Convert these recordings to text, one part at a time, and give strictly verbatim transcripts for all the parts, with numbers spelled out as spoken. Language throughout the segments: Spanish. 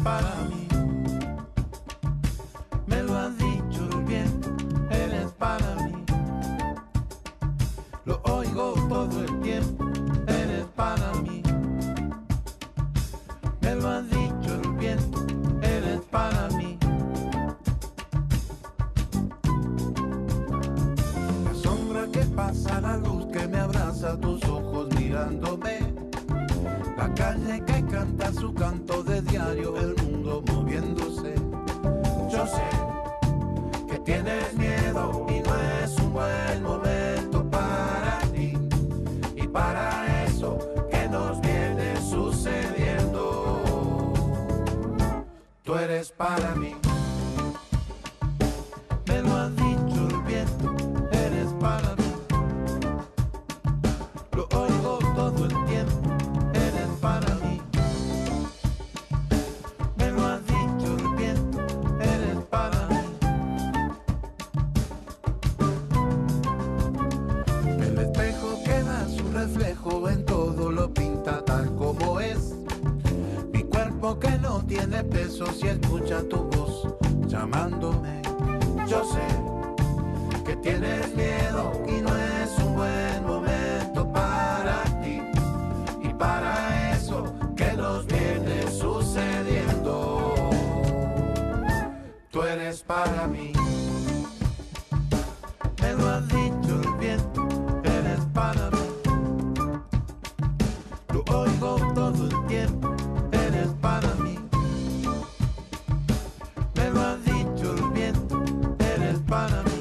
para mí. Me lo has dicho bien, eres para mí. Lo oigo todo el tiempo, eres para mí. Me lo has dicho el viento, eres para mí. La sombra que pasa, la luz que me abraza, tus ojos mirándome. La calle que canta su canto de diario, el mundo moviéndose. Yo sé que tienes miedo y no es un buen momento para ti. Y para eso que nos viene sucediendo, tú eres para mí. Me lo has dicho el viento, eres para mí. Lo oigo todo el tiempo, eres para mí. Me lo has dicho el viento, eres para mí. El espejo que da su reflejo en todo lo pinta tal como es. Mi cuerpo que no tiene peso si escucha tu voz llamándome. Yo sé que tienes miedo y no es un buen momento para ti. Y para eso que nos viene sucediendo, tú eres para mí. Me lo has dicho el viento, eres para mí. Lo oigo todo el tiempo, eres para mí. Me lo has dicho el viento, eres para mí.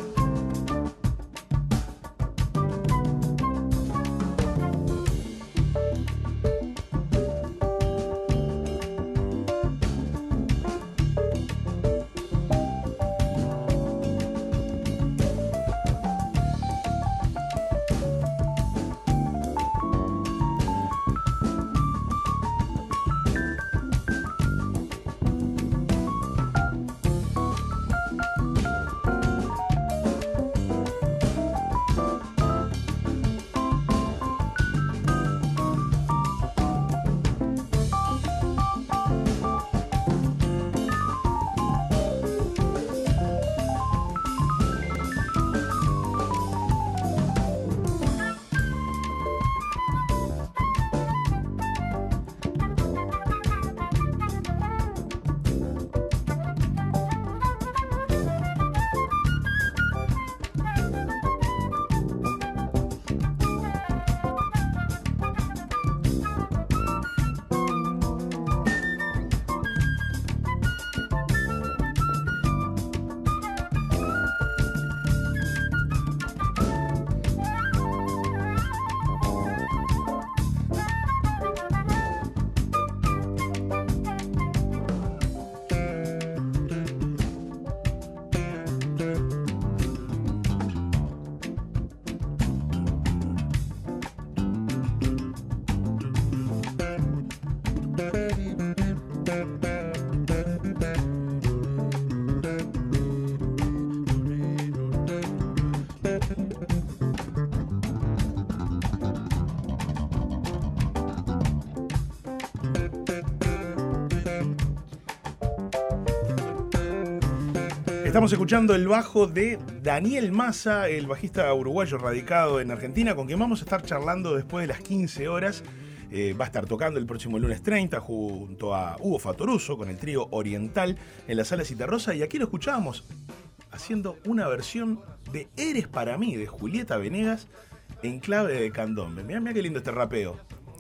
Estamos escuchando el bajo de Daniel Massa, el bajista uruguayo radicado en Argentina, con quien vamos a estar charlando después de las quince horas. Eh, va a estar tocando el próximo lunes treinta junto a Hugo Fatoruso con el trío Oriental en la Sala Citarrosa. Y aquí lo escuchábamos haciendo una versión de Eres para mí de Julieta Venegas en clave de candombe. Mirá, mirá qué lindo este rapeo.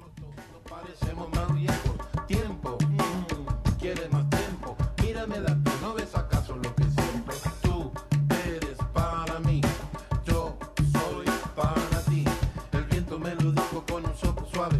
Parecemos más viejos, tiempo, mm, quieres más tiempo. Mírame la piel, ¿no ves acaso lo que siento? Tú eres para mí, yo soy para ti. El viento me lo dijo con un soplo suave.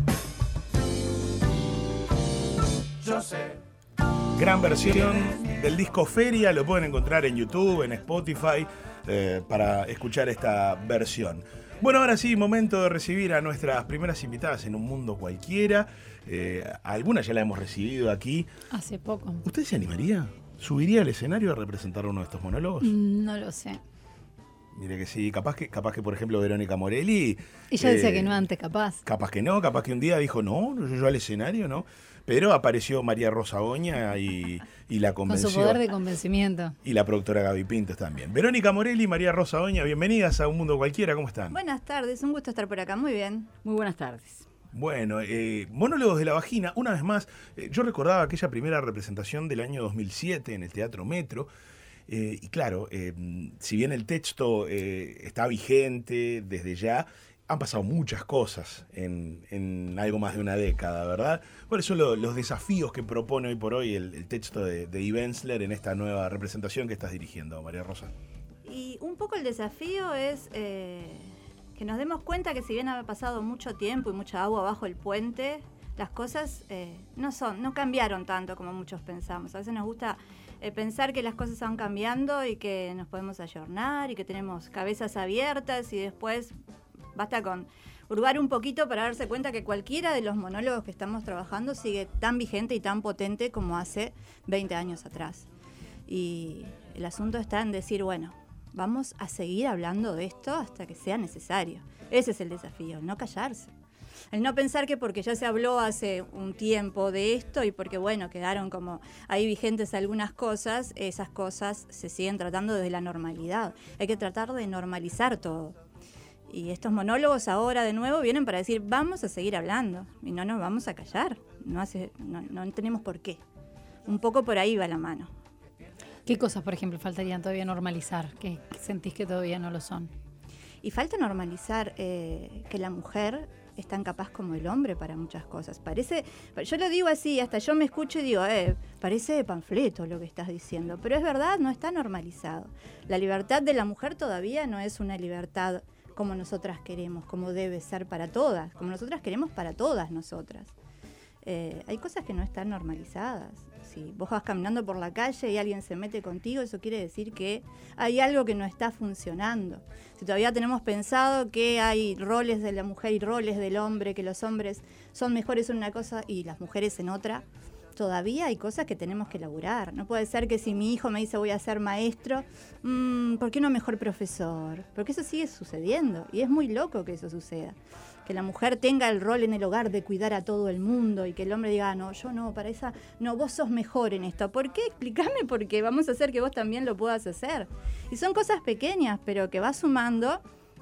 Yo sé. Gran versión del disco Feria, lo pueden encontrar en YouTube, en Spotify, eh, para escuchar esta versión. Bueno, ahora sí, momento de recibir a nuestras primeras invitadas en Un Mundo Cualquiera. Eh, algunas ya la hemos recibido aquí. Hace poco. ¿Usted se animaría? ¿Subiría al escenario a representar uno de estos monólogos? No lo sé. Mire que sí, capaz que, capaz que por ejemplo, Verónica Morelli... Ella eh, decía que no antes, capaz. Capaz que no, capaz que un día dijo, no, yo, yo al escenario, ¿no? Pero apareció María Rosa Oña y, y la convenció. Con su poder de convencimiento. Y la productora Gaby Pintos también. Verónica Morelli y María Rosa Oña, bienvenidas a Un Mundo Cualquiera, ¿cómo están? Buenas tardes, un gusto estar por acá, muy bien. Muy buenas tardes. Bueno, eh, Monólogos de la Vagina, una vez más, eh, yo recordaba aquella primera representación del año dos mil siete en el Teatro Metro, eh, y claro, eh, si bien el texto eh, está vigente desde ya, han pasado muchas cosas en, en algo más de una década, ¿verdad? Por eso lo, los desafíos que propone hoy por hoy el, el texto de, de Eve Ensler en esta nueva representación que estás dirigiendo, María Rosa. Y un poco el desafío es eh, que nos demos cuenta que si bien ha pasado mucho tiempo y mucha agua bajo el puente, las cosas eh, no son, no cambiaron tanto como muchos pensamos. A veces nos gusta eh, pensar que las cosas van cambiando y que nos podemos ayornar y que tenemos cabezas abiertas y después basta con hurgar un poquito para darse cuenta que cualquiera de los monólogos que estamos trabajando sigue tan vigente y tan potente como hace veinte años atrás. Y el asunto está en decir, bueno, vamos a seguir hablando de esto hasta que sea necesario. Ese es el desafío, el no callarse. El no pensar que porque ya se habló hace un tiempo de esto y porque, bueno, quedaron como ahí vigentes algunas cosas, esas cosas se siguen tratando desde la normalidad. Hay que tratar de normalizar todo. Y estos monólogos ahora de nuevo vienen para decir, vamos a seguir hablando y no nos vamos a callar. No, hace, no, no tenemos por qué. Un poco por ahí va la mano. ¿Qué cosas, por ejemplo, faltarían todavía normalizar? ¿Qué, qué sentís que todavía no lo son? Y falta normalizar eh, que la mujer es tan capaz como el hombre para muchas cosas. Parece, yo lo digo así, hasta yo me escucho y digo, eh, parece de panfleto lo que estás diciendo, pero es verdad, no está normalizado. La libertad de la mujer todavía no es una libertad como nosotras queremos, como debe ser para todas, como nosotras queremos para todas nosotras. Eh, hay cosas que no están normalizadas. Si vos vas caminando por la calle y alguien se mete contigo, eso quiere decir que hay algo que no está funcionando. Si todavía tenemos pensado que hay roles de la mujer y roles del hombre, que los hombres son mejores en una cosa y las mujeres en otra, todavía hay cosas que tenemos que laburar. No puede ser que si mi hijo me dice voy a ser maestro, mmm, ¿por qué no mejor profesor? Porque eso sigue sucediendo y es muy loco que eso suceda. Que la mujer tenga el rol en el hogar de cuidar a todo el mundo y que el hombre diga, ah, no, yo no, para esa, no, vos sos mejor en esto. ¿Por qué? Explícame porque vamos a hacer que vos también lo puedas hacer. Y son cosas pequeñas, pero que vas sumando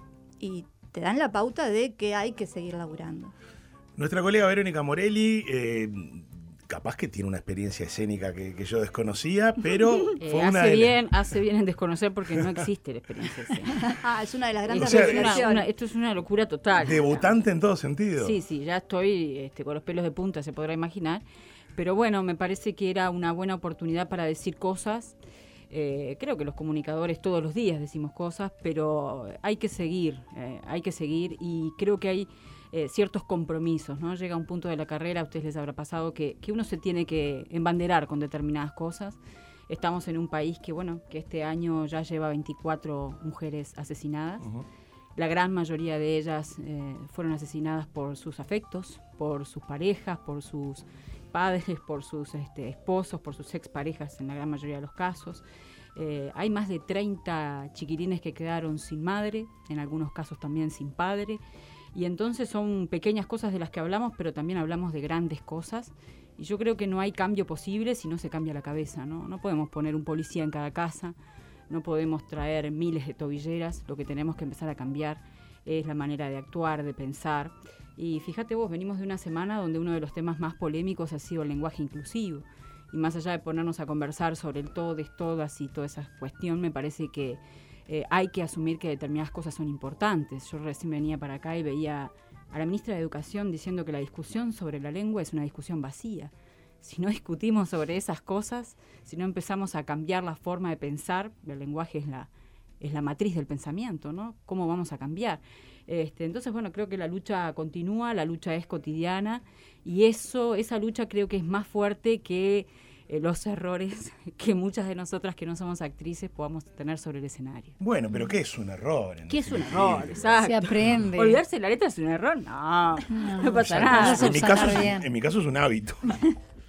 y te dan la pauta de que hay que seguir laburando. Nuestra colega Verónica Morelli, eh, capaz que tiene una experiencia escénica que, que yo desconocía, pero eh, fue hace una de bien, las... hace bien en desconocer porque no existe la experiencia escénica. Ah, es una de las grandes o sea, revelaciones. Una, esto es una locura total. Debutante en todo sentido. Sí, sí, ya estoy este, con los pelos de punta, se podrá imaginar. Pero bueno, me parece que era una buena oportunidad para decir cosas. Eh, creo que los comunicadores todos los días decimos cosas, pero hay que seguir, eh, hay que seguir y creo que hay eh, ciertos compromisos, ¿no? Llega un punto de la carrera, a ustedes les habrá pasado, que, que uno se tiene que embanderar con determinadas cosas. Estamos en un país que, bueno, que este año ya lleva veinticuatro mujeres asesinadas. Uh-huh. La gran mayoría de ellas eh, fueron asesinadas por sus afectos, por sus parejas, por sus padres, por sus este, esposos, por sus exparejas en la gran mayoría de los casos. Eh, hay más de treinta chiquilines que quedaron sin madre, en algunos casos también sin padre. Y entonces son pequeñas cosas de las que hablamos, pero también hablamos de grandes cosas. Y yo creo que no hay cambio posible si no se cambia la cabeza, ¿no? No podemos poner un policía en cada casa, no podemos traer miles de tobilleras. Lo que tenemos que empezar a cambiar es la manera de actuar, de pensar. Y fíjate vos, venimos de una semana donde uno de los temas más polémicos ha sido el lenguaje inclusivo. Y más allá de ponernos a conversar sobre el todes, todas y toda esa cuestión, me parece que eh, hay que asumir que determinadas cosas son importantes. Yo recién venía para acá y veía a la ministra de Educación diciendo que la discusión sobre la lengua es una discusión vacía. Si no discutimos sobre esas cosas, si no empezamos a cambiar la forma de pensar, el lenguaje es la, es la matriz del pensamiento, ¿no? ¿Cómo vamos a cambiar? Este, entonces, bueno, creo que la lucha continúa, la lucha es cotidiana y eso, esa lucha creo que es más fuerte que eh, los errores que muchas de nosotras que no somos actrices podamos tener sobre el escenario. Bueno, pero ¿qué es un error? ¿Qué es un error? Exacto. Se aprende. ¿Olvidarse de la letra es un error? No, no, no pasa nada. En mi, caso es, en mi caso es un hábito.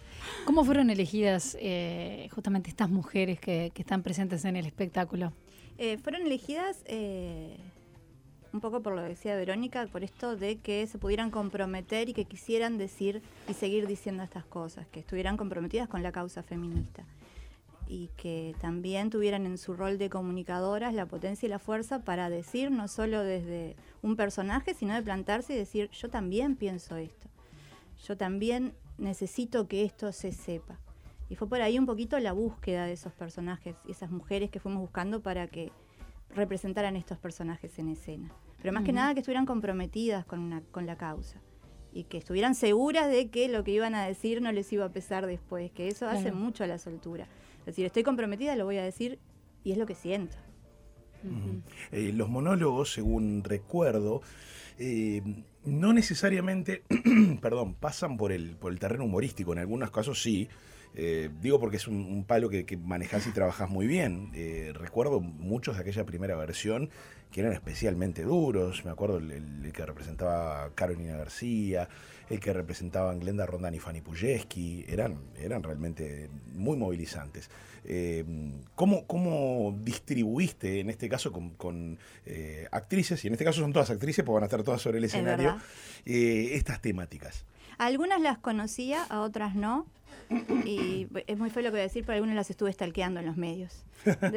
¿Cómo fueron elegidas eh, justamente estas mujeres que, que están presentes en el espectáculo? Eh, fueron elegidas eh, un poco por lo que decía Verónica, por esto de que se pudieran comprometer y que quisieran decir y seguir diciendo estas cosas, que estuvieran comprometidas con la causa feminista y que también tuvieran en su rol de comunicadoras la potencia y la fuerza para decir no solo desde un personaje, sino de plantarse y decir yo también pienso esto, yo también necesito que esto se sepa. Y fue por ahí un poquito la búsqueda de esos personajes y esas mujeres que fuimos buscando para que representaran estos personajes en escena. Pero más uh-huh. que nada que estuvieran comprometidas con, una, con la causa y que estuvieran seguras de que lo que iban a decir no les iba a pesar después, que eso claro. hace mucho a la soltura. Es decir, estoy comprometida, lo voy a decir y es lo que siento. Uh-huh. Eh, los monólogos, según recuerdo, eh, no necesariamente perdón, pasan por el, por el terreno humorístico, en algunos casos sí. Eh, digo porque es un, un palo que, que manejás y trabajás muy bien. Eh, recuerdo muchos de aquella primera versión que eran especialmente duros. Me acuerdo el, el, el que representaba a Carolina García, el que representaban Glenda Rondán y Fanny Pujeski. Eran, eran realmente muy movilizantes. Eh, ¿cómo, ¿Cómo distribuiste, en este caso, con, con eh, actrices, y en este caso son todas actrices, porque van a estar todas sobre el escenario, eh, estas temáticas? Algunas las conocía, a otras no. Y es muy feo lo que voy a decir, pero algunas las estuve stalkeando en los medios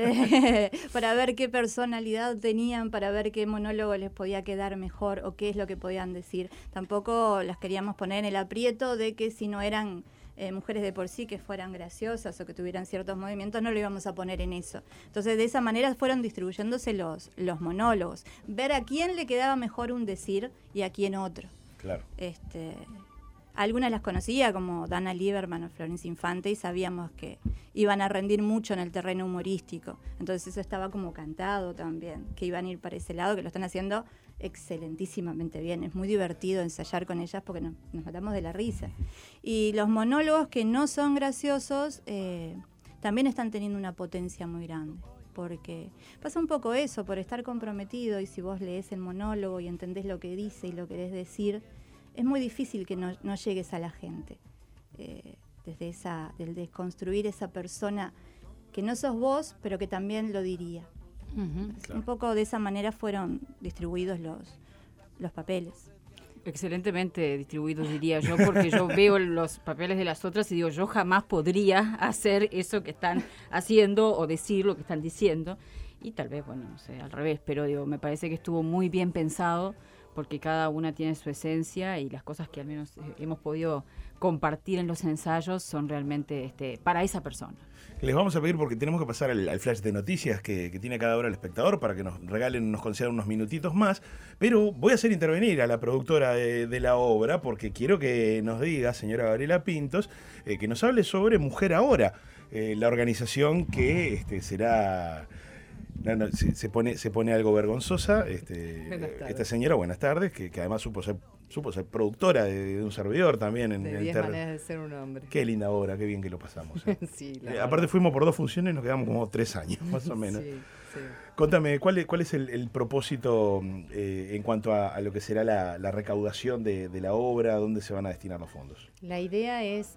de, para ver qué personalidad tenían, para ver qué monólogo les podía quedar mejor o qué es lo que podían decir. Tampoco las queríamos poner en el aprieto de que si no eran eh, mujeres de por sí que fueran graciosas o que tuvieran ciertos movimientos, no lo íbamos a poner en eso. Entonces de esa manera fueron distribuyéndose los, los monólogos, ver a quién le quedaba mejor un decir y a quién otro. Claro. Este... Algunas las conocía, como Dana Lieberman o Florencia Infante, y sabíamos que iban a rendir mucho en el terreno humorístico. Entonces eso estaba como cantado también, que iban a ir para ese lado, que lo están haciendo excelentísimamente bien. Es muy divertido ensayar con ellas porque nos, nos matamos de la risa. Y los monólogos que no son graciosos eh, también están teniendo una potencia muy grande. Porque pasa un poco eso, por estar comprometido, y si vos lees el monólogo y entendés lo que dice y lo querés decir, es muy difícil que no, no llegues a la gente, eh, desde esa, del desconstruir esa persona que no sos vos, pero que también lo diría. Uh-huh. Claro. Un poco de esa manera fueron distribuidos los, los papeles. Excelentemente distribuidos, diría yo, porque yo veo los papeles de las otras y digo, yo jamás podría hacer eso que están haciendo o decir lo que están diciendo. Y tal vez, bueno, no sé, al revés, pero digo, me parece que estuvo muy bien pensado, porque cada una tiene su esencia y las cosas que al menos eh, hemos podido compartir en los ensayos son realmente este, para esa persona. Les vamos a pedir, porque tenemos que pasar al, al flash de noticias que, que tiene cada hora el espectador, para que nos regalen, nos concedan unos minutitos más, pero voy a hacer intervenir a la productora de, de la obra, porque quiero que nos diga, señora Gabriela Pintos, eh, que nos hable sobre Mujer Ahora, eh, la organización que este, será... No, no, se, se pone se pone algo vergonzosa este, esta señora, buenas tardes, que, que además supo ser supo ser productora de, de un servidor también en, de en diez ter... maneras de ser un hombre. Qué linda obra, qué bien que lo pasamos, ¿eh? Sí, eh, aparte fuimos por dos funciones y nos quedamos como tres años más o menos. Sí, sí. Contame, ¿cuál es, cuál es el, el propósito eh, en cuanto a, a lo que será la, la recaudación de, de la obra? ¿Dónde se van a destinar los fondos? La idea es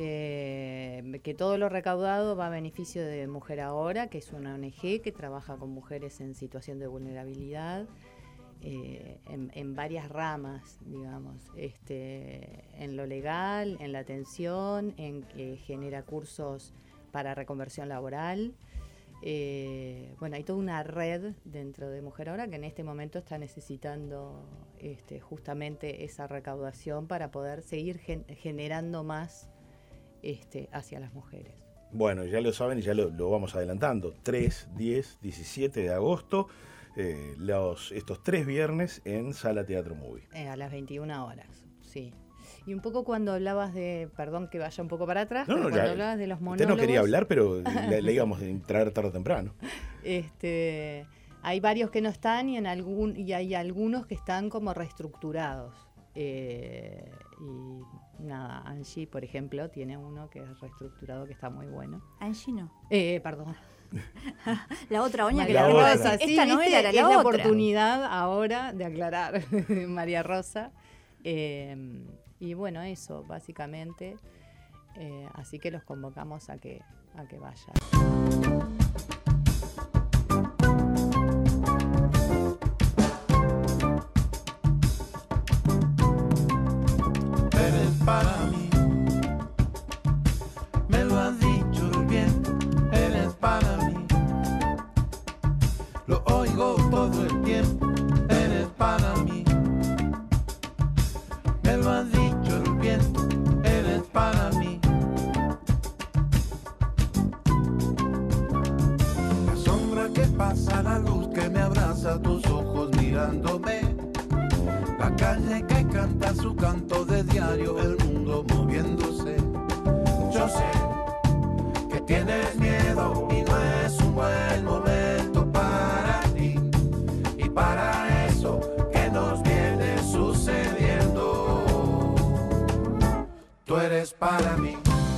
este, que todo lo recaudado va a beneficio de Mujer Ahora, que es una O N G que trabaja con mujeres en situación de vulnerabilidad, eh, en, en varias ramas, digamos, este, en lo legal, en la atención, en que genera cursos para reconversión laboral. Eh, bueno, hay toda una red dentro de Mujer Ahora que en este momento está necesitando este, justamente esa recaudación para poder seguir gen- generando más este, hacia las mujeres. Bueno, ya lo saben y ya lo, lo vamos adelantando. tres, diez, diecisiete de agosto, eh, los, estos tres viernes en Sala Teatro Movie. Eh, a las veintiuna horas, sí. Y un poco cuando hablabas de, perdón que vaya un poco para atrás, no, pero no, cuando ya, hablabas de los monólogos... Usted no quería hablar, pero le, le íbamos a traer tarde o temprano. Este, hay varios que no están y, en algún, y hay algunos que están como reestructurados. Eh, y nada, Angie, por ejemplo, tiene uno que es reestructurado que está muy bueno. Angie no. Eh, perdón. La otra Oña que la la otra. Rosa. Sí, Esta no viste, era es la, la otra. oportunidad ahora de aclarar. María Rosa. Eh, y bueno, eso, básicamente. Eh, así que los convocamos a que, a que vayan. para mí. Me lo ha dicho el viento, eres para mí. Lo oigo todo el tiempo, eres para mí. Me lo ha dicho el viento, eres para mí. La sombra que pasa, la luz que me abraza, tus ojos mirándome. La calle que canta su canto de diario, el mundo moviéndose. Yo sé que tienes miedo y no es un buen momento para ti. Y para eso que nos viene sucediendo, tú eres para mí.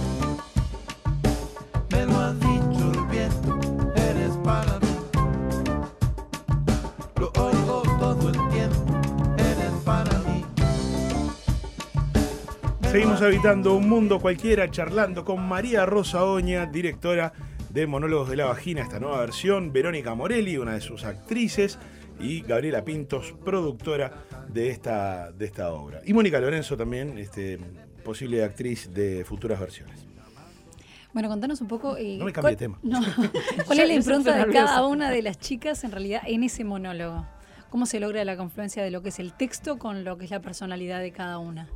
Me lo ha dicho el viento, eres para mí. Lo oigo todo el tiempo, eres para mí. Seguimos habitando un mundo cualquiera, charlando con María Rosa Oña, directora de Monólogos de la Vagina, esta nueva versión, Verónica Morelli, una de sus actrices, y Gabriela Pintos, productora de esta, de esta obra. Y Mónica Lorenzo también, este, posible actriz de futuras versiones. Bueno, contanos un poco... Eh, no me cambie de ¿cuál, tema. No, ¿Cuál es la impronta de cada una de las chicas en realidad en ese monólogo? ¿Cómo se logra la confluencia de lo que es el texto con lo que es la personalidad de cada una?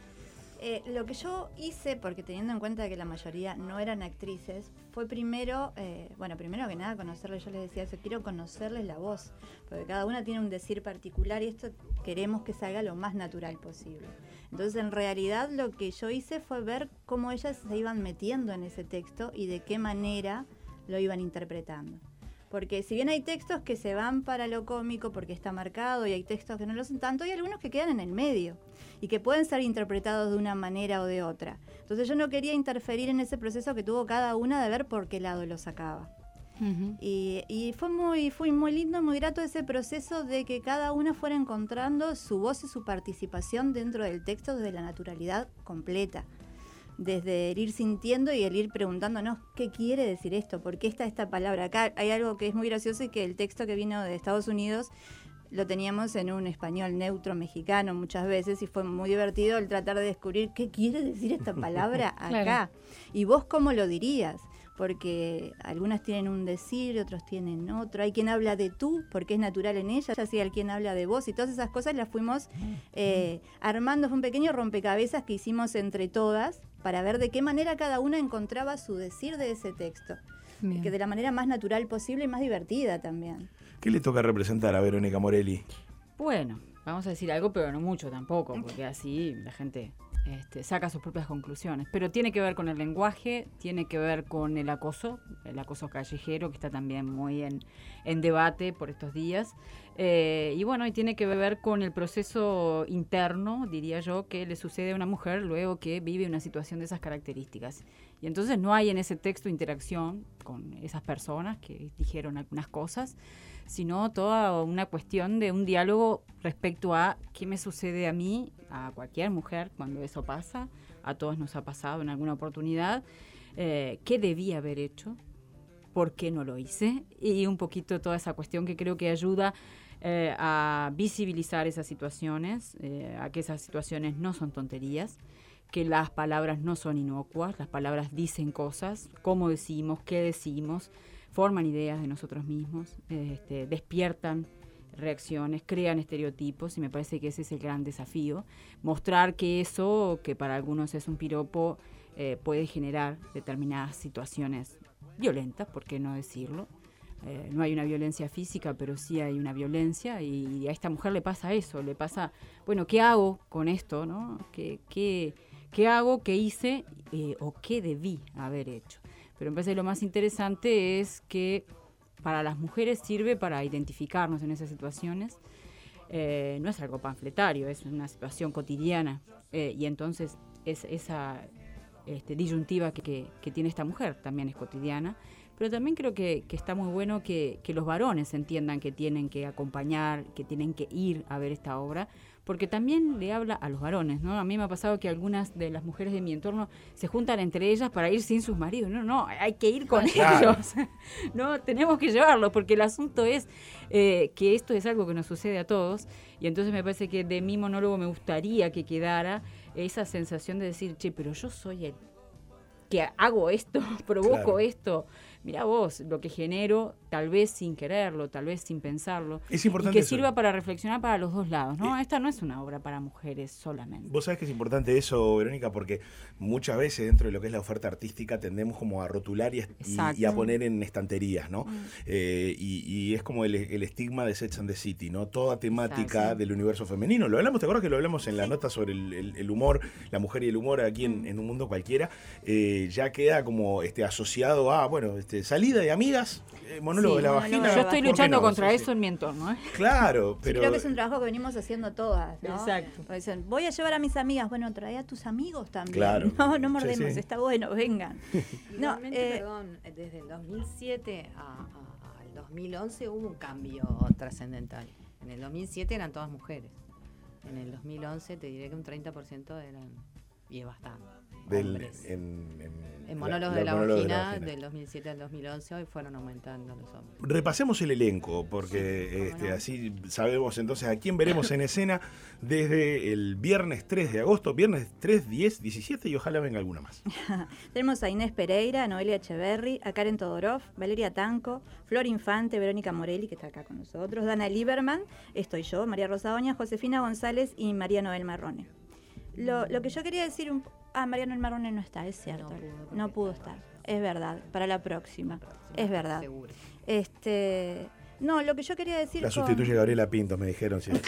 Eh, lo que yo hice, porque teniendo en cuenta que la mayoría no eran actrices, fue primero, eh, bueno, primero que nada conocerles, yo les decía eso, quiero conocerles la voz, porque cada una tiene un decir particular y esto queremos que salga lo más natural posible. Entonces, en realidad, lo que yo hice fue ver cómo ellas se iban metiendo en ese texto y de qué manera lo iban interpretando. Porque si bien hay textos que se van para lo cómico porque está marcado y hay textos que no lo son tanto, hay algunos que quedan en el medio y que pueden ser interpretados de una manera o de otra. Entonces yo no quería interferir en ese proceso que tuvo cada una de ver por qué lado lo sacaba. Uh-huh. Y, y fue muy, fue muy lindo, muy grato ese proceso de que cada una fuera encontrando su voz y su participación dentro del texto desde la naturalidad completa. Desde el ir sintiendo y el ir preguntándonos qué quiere decir esto, por qué está esta palabra acá. Hay algo que es muy gracioso y que el texto que vino de Estados Unidos lo teníamos en un español neutro mexicano muchas veces y fue muy divertido el tratar de descubrir qué quiere decir esta palabra acá. Claro. Y vos cómo lo dirías, porque algunas tienen un decir, otros tienen otro. Hay quien habla de tú, porque es natural en ella, ya sea el quien habla de vos, y todas esas cosas las fuimos eh, armando. Fue un pequeño rompecabezas que hicimos entre todas para ver de qué manera cada una encontraba su decir de ese texto. Bien. Que de la manera más natural posible y más divertida también. ¿Qué le toca representar a Verónica Morelli? Bueno, vamos a decir algo, pero no mucho tampoco, porque así la gente este, saca sus propias conclusiones. Pero tiene que ver con el lenguaje, tiene que ver con el acoso, el acoso callejero, que está también muy en, en debate por estos días. Eh, y bueno, y tiene que ver con el proceso interno, diría yo, que le sucede a una mujer luego que vive una situación de esas características. Y entonces no hay en ese texto interacción con esas personas que dijeron algunas cosas, sino toda una cuestión de un diálogo respecto a qué me sucede a mí, a cualquier mujer cuando eso pasa, a todos nos ha pasado en alguna oportunidad, eh, qué debía haber hecho, por qué no lo hice, y un poquito toda esa cuestión que creo que ayuda eh, a visibilizar esas situaciones, eh, a que esas situaciones no son tonterías, que las palabras no son inocuas, las palabras dicen cosas, cómo decimos, qué decimos, forman ideas de nosotros mismos, este, despiertan reacciones, crean estereotipos, y me parece que ese es el gran desafío, mostrar que eso, que para algunos es un piropo, eh, puede generar determinadas situaciones violentas, ¿por qué no decirlo? Eh, no hay una violencia física, pero sí hay una violencia, y a esta mujer le pasa eso, le pasa, bueno, ¿qué hago con esto, no? ¿Qué, qué, qué hago, qué hice eh, o qué debí haber hecho? Pero me parece que lo más interesante es que para las mujeres sirve para identificarnos en esas situaciones. Eh, no es algo panfletario, es una situación cotidiana. Eh, y entonces es esa este, disyuntiva que, que, que tiene esta mujer también es cotidiana. Pero también creo que, que está muy bueno que, que los varones entiendan que tienen que acompañar, que tienen que ir a ver esta obra, porque también le habla a los varones, ¿no? A mí me ha pasado que algunas de las mujeres de mi entorno se juntan entre ellas para ir sin sus maridos. No, no, hay que ir con claro. ellos. No, tenemos que llevarlos, porque el asunto es eh, que esto es algo que nos sucede a todos, y entonces me parece que de mi monólogo me gustaría que quedara esa sensación de decir, che, pero yo soy el que hago esto, provoco Claro. esto. Mirá vos, lo que genero, tal vez sin quererlo, tal vez sin pensarlo. Es importante y que eso. sirva para reflexionar para los dos lados, ¿no? Eh, Esta no es una obra para mujeres solamente. Vos sabés que es importante eso, Verónica, porque muchas veces dentro de lo que es la oferta artística tendemos como a rotular y, y, y a poner en estanterías, ¿no? Mm. Eh, y, y es como el, el estigma de Sex and the City, ¿no? Toda temática Exacto. del universo femenino. Lo hablamos, ¿te acuerdas que lo hablamos en la nota sobre el, el, el humor, la mujer y el humor aquí en, en Un Mundo Cualquiera? Eh, ya queda como este asociado a, bueno, este, salida de amigas, eh, monólogo sí, de la monólogo vagina. Yo estoy luchando no? contra sí, eso sí. en mi entorno, ¿eh? Claro, pero... Sí, creo que es un trabajo que venimos haciendo todas, ¿no? Exacto. Porque dicen, voy a llevar a mis amigas. Bueno, trae a tus amigos también. Claro. No, no mordemos, sí, sí. está bueno, vengan. No, eh, perdón, desde el dos mil siete a, a, al dos mil once hubo un cambio trascendental. En el dos mil siete eran todas mujeres. En el dos mil once te diré que un treinta por ciento eran, y es bastante. Del, en, en, en monólogos de la vagina, del dos mil siete al dos mil once, hoy fueron aumentando los hombres. Repasemos el elenco, porque sí, este, no. así sabemos entonces a quién veremos en escena desde el viernes tres de agosto, viernes tres, diez, diecisiete y ojalá venga alguna más. Tenemos a Inés Pereira, a Noelia Echeverry, a Karen Todorov, Valeria Tanco, Flor Infante, Verónica Morelli, que está acá con nosotros, Dana Lieberman, estoy yo, María Rosa Oña, Josefina González y María Noel Marrone. Lo, lo que yo quería decir un Ah, Mariano El Marrone no está, es cierto. No pudo, no pudo estar. Es verdad, para la próxima. La próxima es verdad. Seguro. Este, no, lo que yo quería decir La sustituye con... Gabriela Pintos, me dijeron. Sí.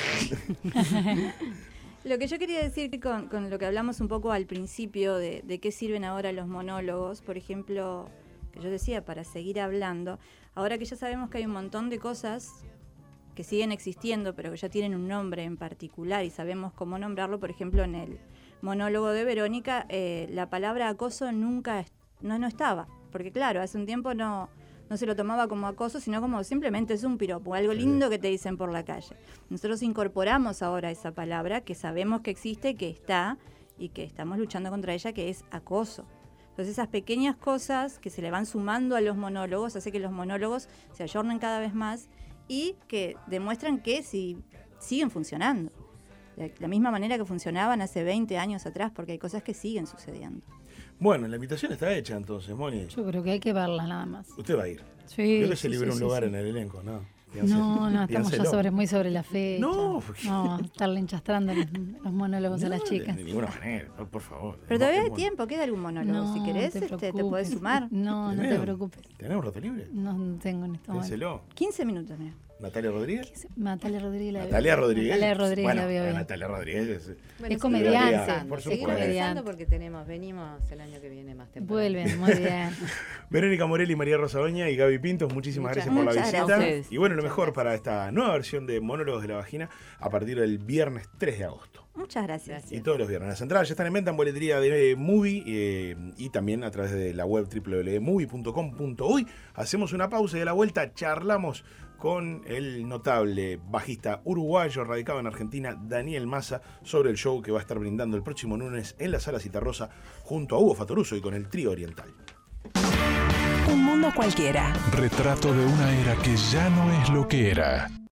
Lo que yo quería decir con, con lo que hablamos un poco al principio de, de qué sirven ahora los monólogos, por ejemplo, que yo decía, para seguir hablando, ahora que ya sabemos que hay un montón de cosas que siguen existiendo, pero que ya tienen un nombre en particular y sabemos cómo nombrarlo, por ejemplo, en el monólogo de Verónica, eh, la palabra acoso nunca no, no estaba, porque claro, hace un tiempo no, no se lo tomaba como acoso, sino como simplemente es un piropo, algo lindo que te dicen por la calle. Nosotros incorporamos ahora esa palabra que sabemos que existe, que está y que estamos luchando contra ella, que es acoso. Entonces esas pequeñas cosas que se le van sumando a los monólogos hace que los monólogos se ayornen cada vez más y que demuestran que sí, siguen funcionando. De la misma manera que funcionaban hace veinte años atrás, porque hay cosas que siguen sucediendo. Bueno, la invitación está hecha entonces, Moni. Yo creo que hay que verla nada más. Usted va a ir. Sí. Yo que se sí, libre sí, un sí, lugar sí. en el elenco, ¿no? Piénselo. No, no, estamos Piénselo. ya sobre, muy sobre la fecha. No, no estarle enchastrando los, los monólogos no, a las chicas. De, de ninguna manera, por, por favor. Pero todavía hay tiempo, queda algún monólogo. No, si querés, te, este, te puedes sumar. No, no te preocupes. ¿Tenés un rato libre? No, no tengo en este momento. Piénselo. quince minutos, mira. ¿Natalia Rodríguez? Natalia Rodríguez. La Natalia Rodríguez. Natalia Rodríguez bueno, la veo bien. Natalia Rodríguez es, bueno, es comediante. Por seguir comediante porque tenemos, venimos el año que viene más temprano. Vuelven, muy bien. Verónica Morelli, María Rosa Oña y Gaby Pintos, muchísimas muchas, gracias por muchas la visita. Gracias. Y bueno, lo mejor para esta nueva versión de Monólogos de la Vagina a partir del viernes tres de agosto. Muchas gracias. Y todos los viernes. Las entradas ya están en venta en boletería de Movie eh, y también a través de la web doble u doble u doble u punto movie punto com punto uy. Hacemos una pausa y de la vuelta charlamos con el notable bajista uruguayo radicado en Argentina, Daniel Massa, sobre el show que va a estar brindando el próximo lunes en la Sala Citarrosa junto a Hugo Fatoruso y con el Trío Oriental. Un mundo cualquiera. Retrato de una era que ya no es lo que era.